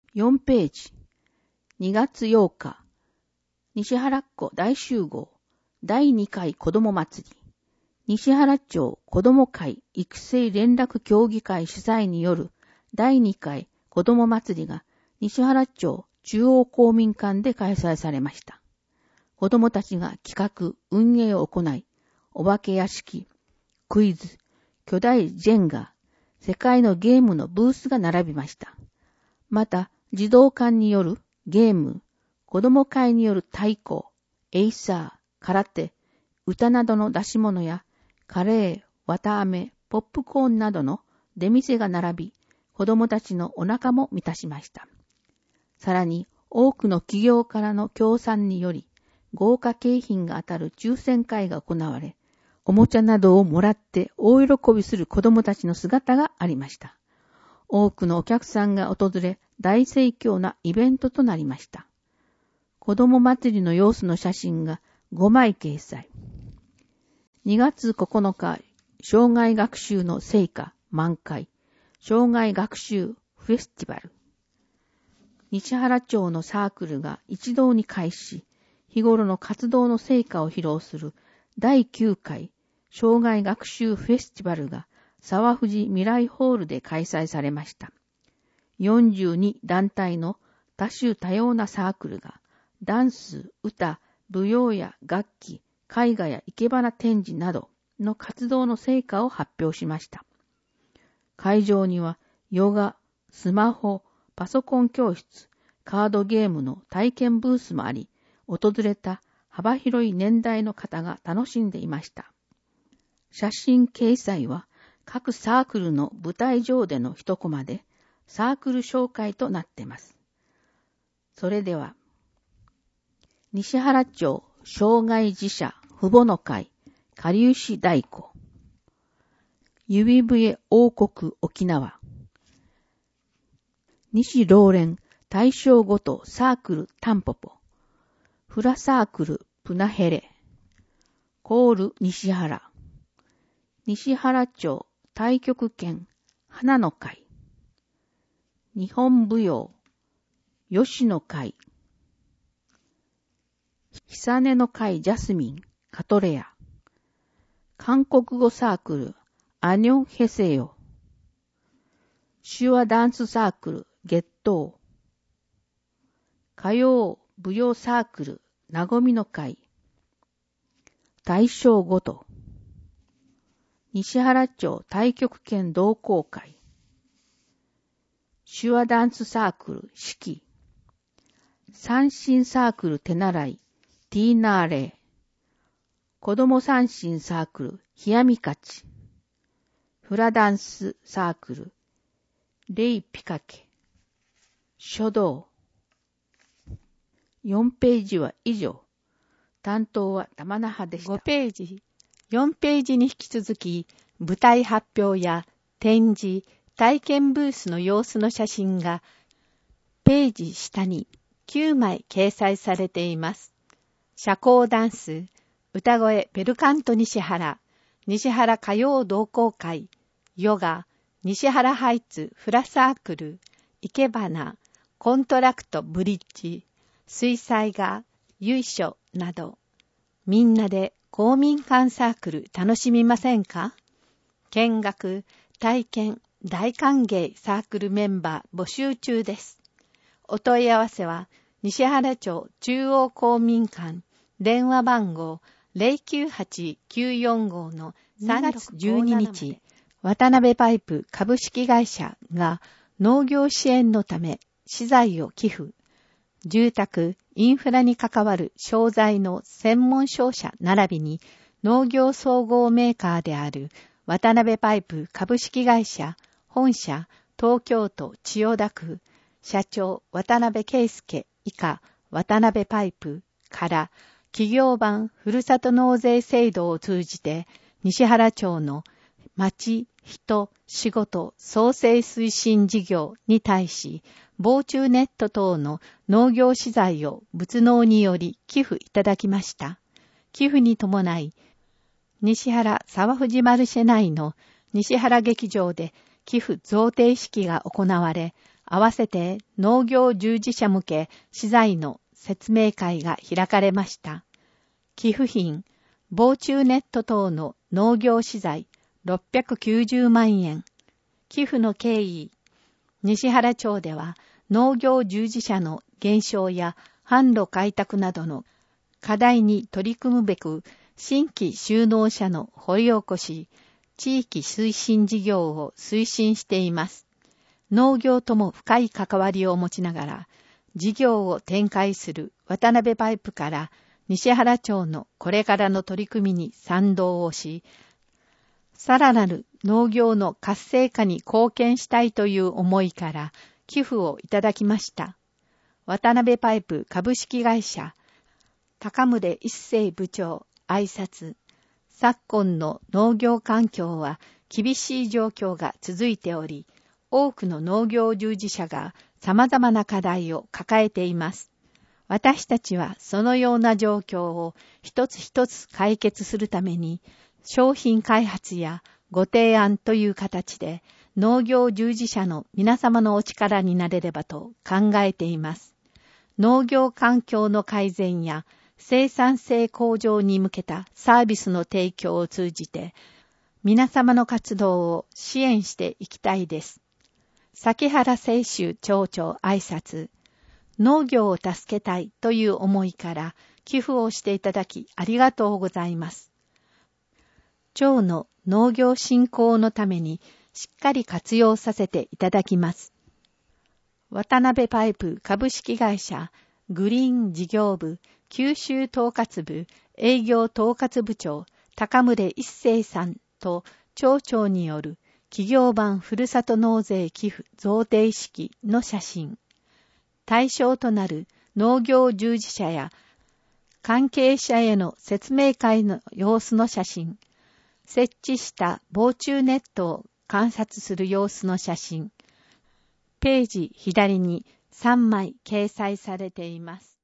4ページ。2月8日、西原っ子大集合第2回子ども祭り。西原町子ども会育成連絡協議会主催による第2回子ども祭りが西原町中央公民館で開催されました。子どもたちが企画、運営を行い、お化け屋敷、クイズ、巨大ジェンガ、世界のゲームのブースが並びました。また、児童館によるゲーム、子ども会による太鼓、エイサー、空手、歌などの出し物や、カレー、綿飴、ポップコーンなどの出店が並び、子どもたちのお腹も満たしました。さらに、多くの企業からの協賛により、豪華景品が当たる抽選会が行われ、おもちゃなどをもらって大喜びする子どもたちの姿がありました。多くのお客さんが訪れ、大盛況なイベントとなりました。子ども祭りの様子の写真が5枚掲載。2月9日、障害学習の成果満開、障害学習フェスティバル。西原町のサークルが一堂に会し、日頃の活動の成果を披露する第9回障害学習フェスティバルが沢藤未来ホールで開催されました。42団体の多種多様なサークルがダンス、歌、舞踊や楽器、絵画や生け花展示などの活動の成果を発表しました。会場にはヨガ、スマホ、パソコン教室、カードゲームの体験ブースもあり、訪れた幅広い年代の方が楽しんでいました。写真掲載は各サークルの舞台上での一コマでサークル紹介となっています。それでは、西原町障害児者父母の会かりゆし太鼓指笛王国沖縄西老連大正ごとサークルタンポポフラサークルプナヘレコール西原西原町太極拳花の会日本舞踊吉野会久根の会ジャスミンカトレア韓国語サークルアニョンヘセヨ手話ダンスサークル月頭歌謡舞踊サークルなごみの会大正ごと西原町太極拳同好会手話ダンスサークル四季三振サークル手習いティーナーレ子供三振サークルひやみかちフラダンスサークルレイピカケ書道4ページは以上。担当は玉那覇でした。 5ページ。4ページに引き続き、舞台発表や展示、体験ブースの様子の写真が、ページ下に9枚掲載されています。社交ダンス、歌声ベルカント西原、西原歌謡同好会、ヨガ、西原ハイツフラサークル、生け花、コントラクトブリッジ、水彩画、由緒など、みんなで公民館サークル楽しみませんか？見学、体験、大歓迎サークルメンバー募集中です。お問い合わせは、西原町中央公民館、電話番号 098-945 の3月12日、渡辺パイプ株式会社が農業支援のため資材を寄付。住宅、インフラに関わる商材の専門商社並びに農業総合メーカーである渡辺パイプ株式会社本社東京都千代田区社長渡辺圭介以下渡辺パイプから企業版ふるさと納税制度を通じて西原町の町、人、仕事、創生推進事業に対し防虫ネット等の農業資材を物納により寄付いただきました。寄付に伴い、西原沢藤マルシェ内の西原劇場で寄付贈呈式が行われ、 合わせて農業従事者向け資材の説明会が開かれました。寄付品、防虫ネット等の農業資材690万円。寄付の経緯、西原町では農業従事者の減少や販路開拓などの課題に取り組むべく、新規就農者の掘り起こし、地域推進事業を推進しています。農業とも深い関わりを持ちながら、事業を展開する渡辺パイプから西原町のこれからの取り組みに賛同をし、さらなる農業の活性化に貢献したいという思いから寄付をいただきました。渡辺パイプ株式会社、高宗一世部長挨拶。昨今の農業環境は厳しい状況が続いており、多くの農業従事者が様々な課題を抱えています。私たちはそのような状況を一つ一つ解決するために、商品開発やご提案という形で農業従事者の皆様のお力になれればと考えています。農業環境の改善や生産性向上に向けたサービスの提供を通じて、皆様の活動を支援していきたいです。崎原清舟町長挨拶。農業を助けたいという思いから寄付をしていただきありがとうございます。町の農業振興のためにしっかり活用させていただきます。渡辺パイプ株式会社グリーン事業部九州統括部営業統括部長高宗一世さんと町長による企業版ふるさと納税寄付贈呈式の写真。対象となる農業従事者や関係者への説明会の様子の写真。設置した防虫ネットを観察する様子の写真。ページ左に3枚掲載されています。